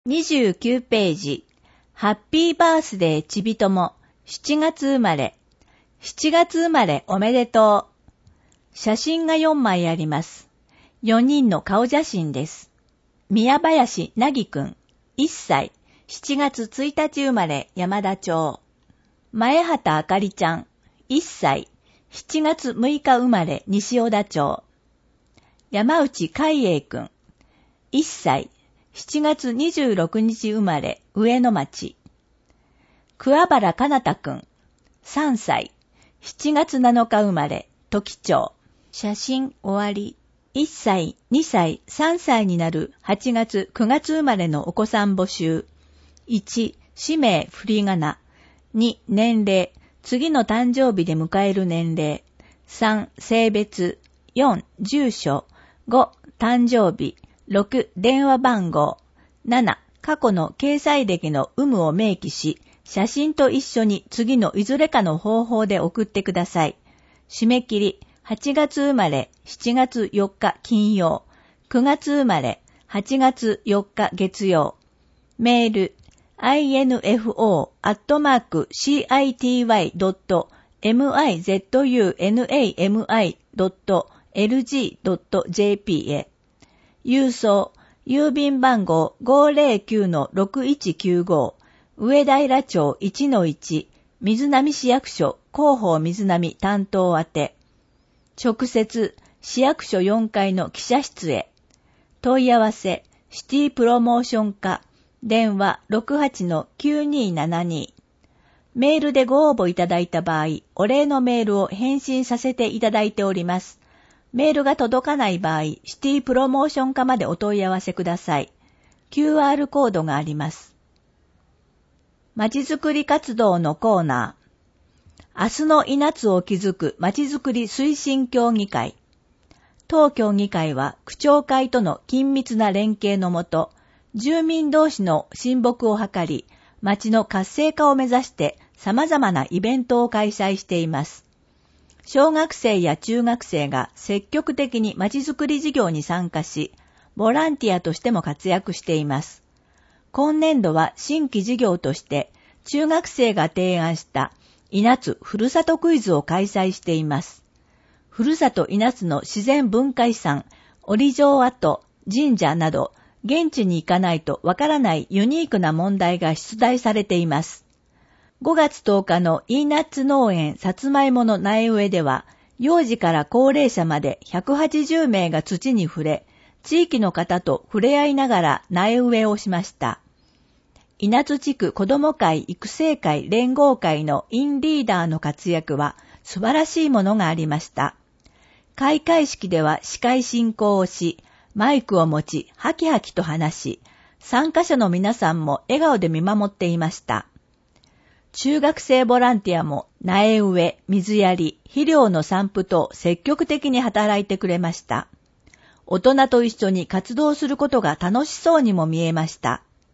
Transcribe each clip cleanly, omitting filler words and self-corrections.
29ページ。ハッピーバースデーちびとも、7月生まれ。7月生まれおめでとう。写真が4枚あります。4人の顔写真です。宮林なぎくん、1歳、7月1日生まれ山田町。前畑あかりちゃん、1歳、7月6日生まれ西小田町。山内海英くん、1歳、7月26日生まれ上野町。桑原かなたくん、3歳、7月7日生まれ時町。写真終わり。1歳、2歳、3歳になる8月、9月生まれのお子さん募集。1、氏名振り仮名。2、年齢。次の誕生日で迎える年齢。3、性別。4、住所。5、誕生日。6、電話番号。7、過去の掲載歴の有無を明記し、写真と一緒に次のいずれかの方法で送ってください。締め切り。8月生まれ、7月4日金曜。9月生まれ、8月4日月曜。メール、info@mizunami.lg.jp へ。郵送、郵便番号 509-6195 上平町 1-1 水波市役所広報水波担当宛て。直接、市役所4階の記者室へ。問い合わせ、シティプロモーション課、電話 68-9272。メールでご応募いただいた場合、お礼のメールを返信させていただいております。メールが届かない場合、シティプロモーション課までお問い合わせください。QR コードがあります。まちづくり活動のコーナー。明日の稲津を築くまちづくり推進協議会。当協議会は区長会との緊密な連携のもと、住民同士の親睦を図り、町の活性化を目指して様々なイベントを開催しています。小学生や中学生が積極的にまちづくり事業に参加し、ボランティアとしても活躍しています。今年度は新規事業として、中学生が提案した稲津ふるさとクイズを開催しています。ふるさと稲津の自然文化遺産、折城跡、神社など、現地に行かないとわからないユニークな問題が出題されています。5月10日のイーナッツ農園さつまいもの苗植えでは、幼児から高齢者まで180名が土に触れ、地域の方と触れ合いながら苗植えをしました。稲津地区子ども会育成会連合会のインリーダーの活躍は素晴らしいものがありました。開会式では司会進行をし、マイクを持ちハキハキと話し、参加者の皆さんも笑顔で見守っていました。中学生ボランティアも苗植え、水やり、肥料の散布と積極的に働いてくれました。大人と一緒に活動することが楽しそうにも見えました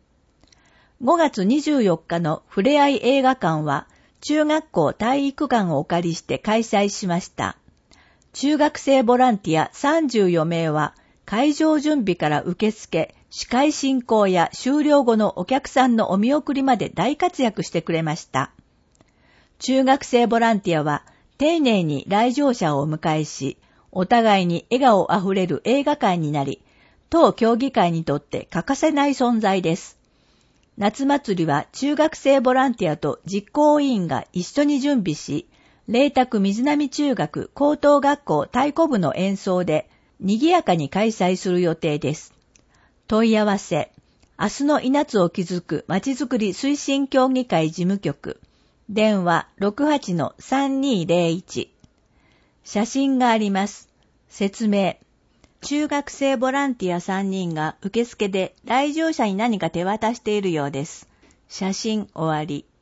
。5月24日のふれあい映画館は中学校体育館をお借りして開催しました。中学生ボランティア34名は会場準備から受付、司会進行や終了後のお客さんのお見送りまで大活躍してくれました。中学生ボランティアは丁寧に来場者をお迎えし、お互いに笑顔あふれる映画館になり、当協議会にとって欠かせない存在です。夏祭りは中学生ボランティアと実行委員が一緒に準備し、麗澤水波中学高等学校太鼓部の演奏で賑やかに開催する予定です。問い合わせ、明日の稲津を築くまちづくり推進協議会事務局、電話 68-3201。写真があります。説明。中学生ボランティア3人が受付で来場者に何か手渡しているようです。写真終わり。